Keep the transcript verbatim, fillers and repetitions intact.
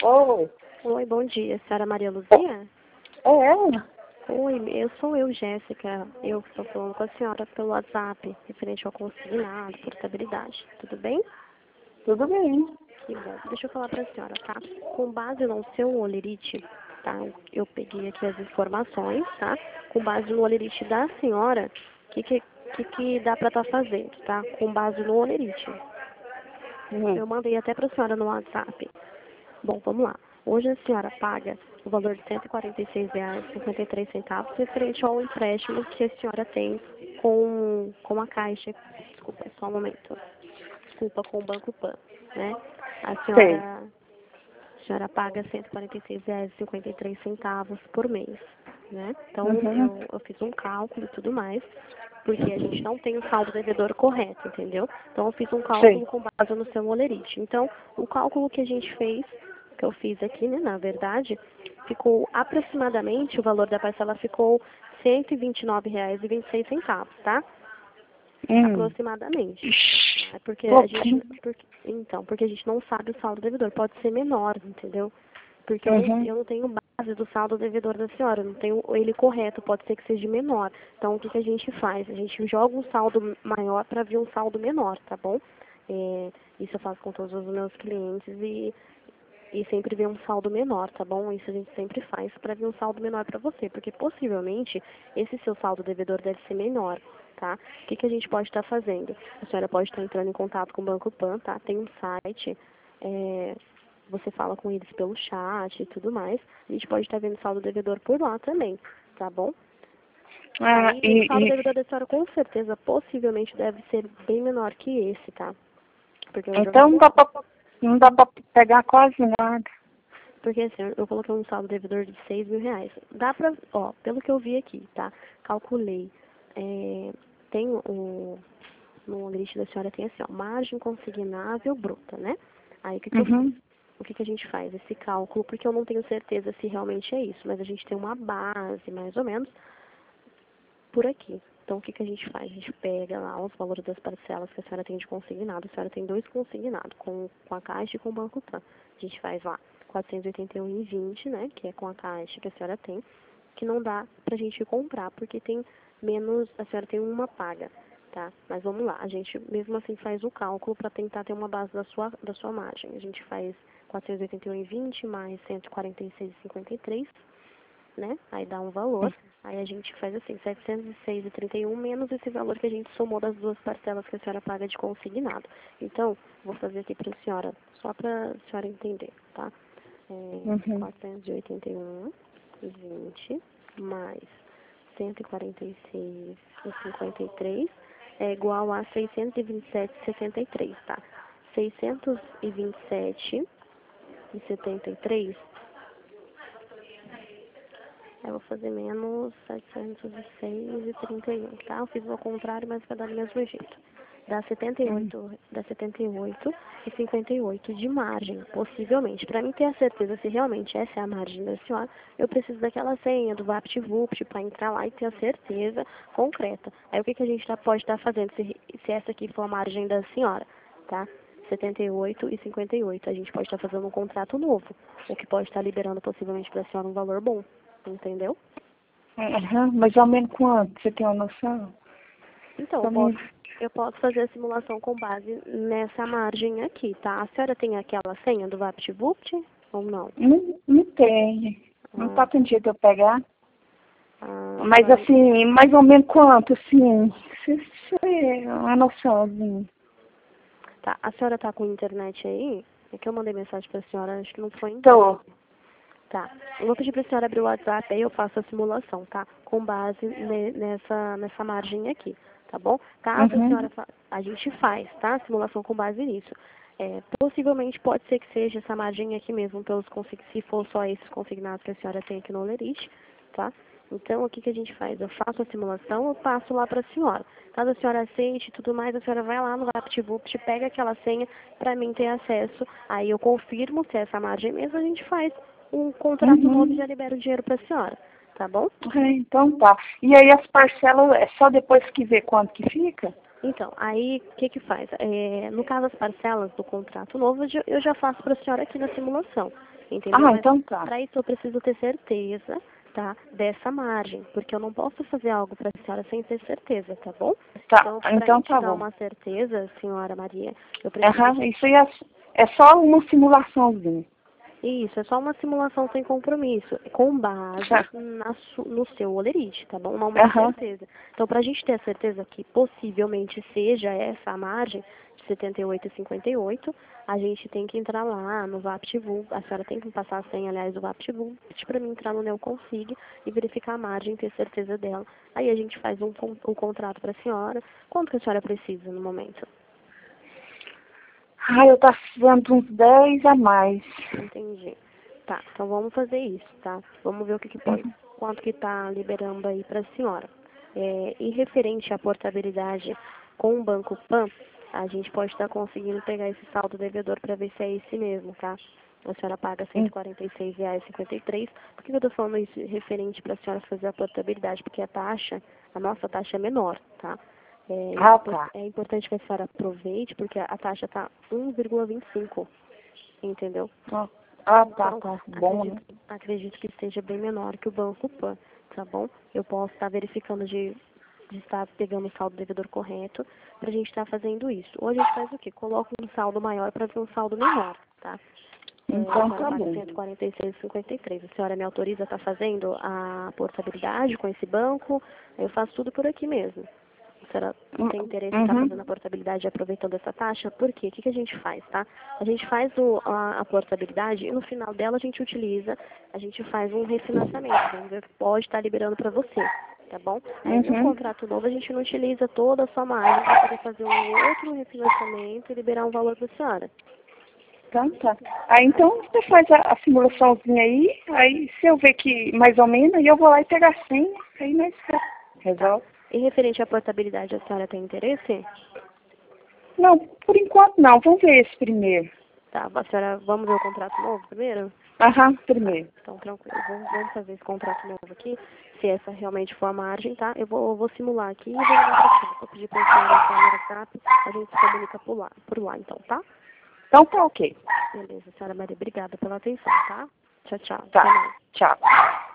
Oi. Oi, bom dia. Senhora Maria Luzia? É ela? Oi, eu sou eu, Jéssica. Eu que estou falando com a senhora pelo WhatsApp, referente ao consignado, portabilidade. Tudo bem? Tudo bem. Que bom. Deixa eu falar para a senhora, tá? Com base no seu olerite, tá? Eu peguei aqui as informações, tá? Com base no olerite da senhora, o que, que, que, que dá para estar fazendo, tá? Com base no olerite. Hum. Eu mandei até para a senhora no WhatsApp. Bom, vamos lá. Hoje a senhora paga o valor de cento e quarenta e seis reais e cinquenta e três centavos referente ao empréstimo que a senhora tem com, com a Caixa. Desculpa, só um momento. Desculpa, com o Banco Pan, né? A Sei. senhora, a senhora paga cento e quarenta e seis reais e cinquenta e três centavos por mês, né? Então, Uhum. eu, eu fiz um cálculo e tudo mais, porque a gente não tem o saldo devedor correto, entendeu? Então, eu fiz um cálculo Sei. com base no seu olerite. Então, o cálculo que a gente fez, que eu fiz aqui, né, na verdade, ficou aproximadamente, o valor da parcela ficou cento e vinte e nove reais e vinte e seis centavos, tá? Hum. Aproximadamente. É porque a gente, Pouquinho. porque, então, porque a gente não sabe o saldo devedor, pode ser menor, entendeu? Porque eu não, Uhum. eu não tenho base do saldo devedor da senhora, eu não tenho ele correto, pode ser que seja menor. Então, o que, que a gente faz? A gente joga um saldo maior para vir um saldo menor, tá bom? É, isso eu faço com todos os meus clientes e, e sempre vem um saldo menor, tá bom? Isso a gente sempre faz para vir um saldo menor para você, porque possivelmente esse seu saldo devedor deve ser menor, tá? O que, que a gente pode estar fazendo? A senhora pode estar entrando em contato com o Banco Pan, tá? Tem um site, é, você fala com eles pelo chat e tudo mais. A gente pode estar vendo saldo devedor por lá também, tá bom? Ah, Aí o e, saldo e devedor da senhora com certeza, possivelmente deve ser bem menor que esse, tá? Porque eu já então não dá pra, não dá pra pegar quase nada. Porque assim, eu coloquei um saldo devedor de seis mil reais. Dá pra, ó, pelo que eu vi aqui, tá? Calculei. É, tem o, no limite da senhora tem assim, ó, margem consignável bruta, né? Aí o que, que eu fiz? Uhum. O que, que a gente faz? Esse cálculo, porque eu não tenho certeza se realmente é isso, mas a gente tem uma base, mais ou menos, por aqui. Então, o que, que a gente faz? A gente pega lá os valores das parcelas que a senhora tem de consignado. A senhora tem dois consignados, com, com a Caixa e com o Banco Pan. A gente faz lá quatrocentos e oitenta e um e vinte, né, que é com a Caixa que a senhora tem, que não dá pra gente comprar, porque tem menos, a senhora tem uma paga, tá? Mas vamos lá, a gente mesmo assim faz o cálculo para tentar ter uma base da sua, da sua margem. A gente faz quatrocentos e oitenta e um e vinte mais cento e quarenta e seis e cinquenta e três, né? Aí dá um valor. Aí a gente faz assim, setecentos e seis e trinta e um menos esse valor que a gente somou das duas parcelas que a senhora paga de consignado. Então, vou fazer aqui para a senhora, só para a senhora entender, tá? É, Uhum. quatrocentos e oitenta e um e vinte mais cento e quarenta e seis e cinquenta e três é igual a seiscentos e vinte e sete e sessenta e três, tá? seiscentos e vinte e sete e setenta e três. Eu vou fazer menos setecentos e seis e trinta e um, tá? Eu fiz ao contrário, mas vai dar do mesmo jeito. Dá setenta e Uhum. oito, dá setenta e oito e cinquenta e oito de margem, possivelmente. Para mim ter a certeza se realmente essa é a margem da senhora, eu preciso daquela senha do VaptVupt para entrar lá e ter a certeza concreta. Aí o que, que a gente tá, pode estar fazendo se, se essa aqui for a margem da senhora, tá? setenta e oito e cinquenta e oito. A gente pode estar fazendo um contrato novo, o que pode estar liberando possivelmente para a senhora um valor bom. Entendeu? Uhum. Mais ou menos quanto? Você tem uma noção? Então, eu Pra mim, posso, eu posso fazer a simulação com base nessa margem aqui, tá? A senhora tem aquela senha do VaptVupt ou não? não, não tem. Não Ah, tá com jeito de eu pegar. a Mas senhora, assim, mais ou menos quanto, assim? Se, se, uma noçãozinha. tá, a senhora tá com internet aí? É que eu mandei mensagem pra senhora, acho que não foi Tô. entregue. Tá. Eu vou pedir pra senhora abrir o WhatsApp, aí eu faço a simulação, tá? Com base ne- nessa, nessa margem aqui, tá bom? Caso a senhora Uhum. fa... a gente faz, tá? A simulação com base nisso. É, possivelmente pode ser que seja essa margem aqui mesmo, pelos consig... se for só esses consignados que a senhora tem aqui no Olerite, tá? Então, o que, que a gente faz? Eu faço a simulação, eu passo lá para a senhora. Caso a senhora aceite e tudo mais, a senhora vai lá no VaptVupt, pega aquela senha para mim ter acesso. Aí eu confirmo se é essa margem mesmo, a gente faz um contrato novo e Uhum. já libera o dinheiro para a senhora, tá bom? É, então tá. E aí as parcelas, é só depois que vê quanto que fica? Então, aí o que que faz? É, no caso das parcelas do contrato novo, eu já- eu já faço para a senhora aqui na simulação. entendeu? Ah, Mas então tá. para isso eu preciso ter certeza, tá, dessa margem, porque eu não posso fazer algo para a senhora sem ter certeza, tá bom? Tá, Então, para então gente tá dar bom. uma certeza, senhora Maria, eu preciso... Aham, isso aí é, é só uma simulaçãozinha. Isso, é só uma simulação sem compromisso, com base Tá. na su- no seu olerite, tá bom? Não uma Aham. certeza. Então, para a gente ter a certeza que possivelmente seja essa a margem de setenta e oito e cinquenta e oito, a gente tem que entrar lá no VaptVu, a senhora tem que me passar a senha, aliás, do VaptVu, pedir para mim entrar no NeoConfig e verificar a margem, ter certeza dela. Aí a gente faz um, con- um contrato para a senhora. Quanto que a senhora precisa no momento? Ah, eu tá precisando uns dez a mais. Entendi. Tá, então vamos fazer isso, tá? Vamos ver o que, que pode, quanto que tá liberando aí para a senhora. É, e referente à portabilidade com o Banco Pan, a gente pode estar conseguindo pegar esse saldo devedor para ver se é esse mesmo, tá? A senhora paga cento e quarenta e seis reais e cinquenta e três centavos. Por que eu estou falando isso referente para a senhora fazer a portabilidade? Porque a taxa, a nossa taxa é menor, tá? É, Ah, impor- tá. é importante que a senhora aproveite, porque a, a taxa está um vírgula vinte e cinco, entendeu? Ah, ah, tá, Então, tá. Bom, né? acredito, acredito que esteja bem menor que o Banco Pan, tá bom? Eu posso estar verificando de, de estar pegando o saldo devedor correto para a gente estar fazendo isso. Ou a gente faz o quê? Coloca um saldo maior para ver um saldo menor, tá? É, a Então senhora tá paga bom. cento e quarenta e seis reais e cinquenta e três centavos. A senhora me autoriza a estar fazendo a portabilidade com esse banco? Eu faço tudo por aqui mesmo. A senhora tem interesse em estar Uhum. fazendo a portabilidade e aproveitando essa taxa? Por quê? O que, que a gente faz, tá? A gente faz o, a, a portabilidade e no final dela a gente utiliza, a gente faz um refinanciamento. Vamos ver o que pode estar liberando para você, tá bom? Aí no Uhum. contrato novo a gente não utiliza toda a sua margem para poder fazer um outro refinanciamento e liberar um valor para a senhora. Então tá. Ah, então você faz a, a simulaçãozinha aí, aí se eu ver que mais ou menos, aí eu vou lá e pegar a senha, aí nós re- resolve. E referente à portabilidade, a senhora tem interesse? Não, por enquanto não, vamos ver esse primeiro. Tá, a senhora, vamos ver o contrato novo primeiro? Aham, Tá, primeiro. então tranquilo. Vamos, vamos fazer esse contrato novo aqui. Se essa realmente for a margem, tá? Eu vou, eu vou simular aqui e vou mandar pra senhora. Vou pedir pra senhora entrar no WhatsApp, a gente se comunica por lá, por lá então, tá? Então tá ok. Beleza, senhora Maria, obrigada pela atenção, tá? Tchau, tchau. Até Tá, mais. tchau.